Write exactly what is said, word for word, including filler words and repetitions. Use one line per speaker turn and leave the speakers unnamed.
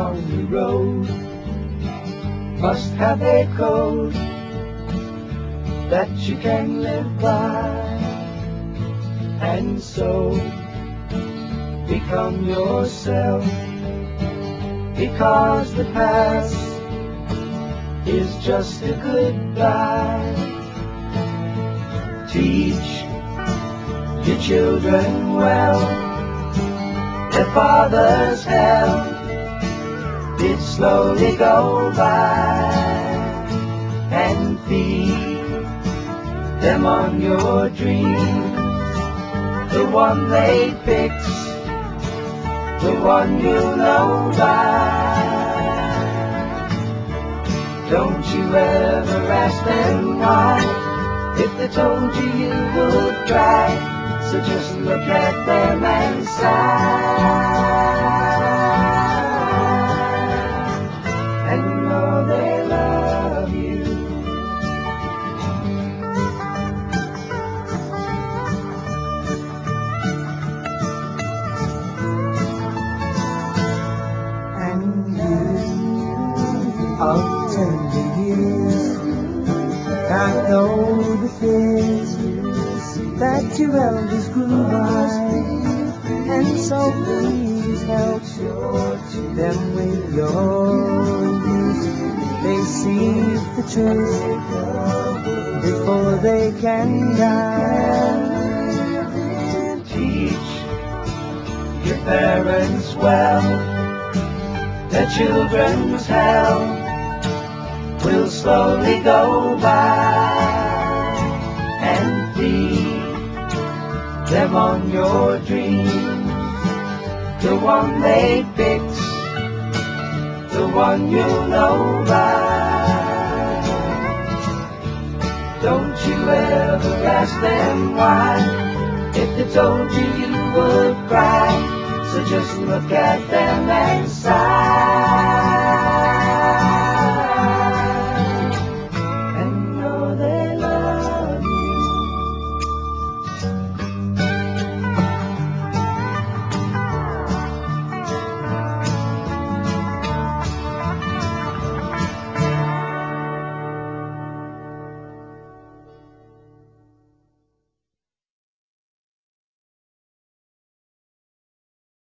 on the road must have a code that you can live by, and so become yourself, because the past is just a goodbye. Teach your children well, their father's hell did slowly go by, and feed them on your dreams, the one they picked, the one you know by. Don't you ever ask them why, if they told you you would cry. So just look at them and sigh, and you know they love you. And you of tender years, I know the fears that your elders grew by, and so please help them with your youth. They see the truth before they can die. Teach your parents well, their children's hell will slowly go by, and feed them on your dreams, the one they picked, the one you know by. Don't you ever ask them why, if they told you you would cry. So just look at them and sigh.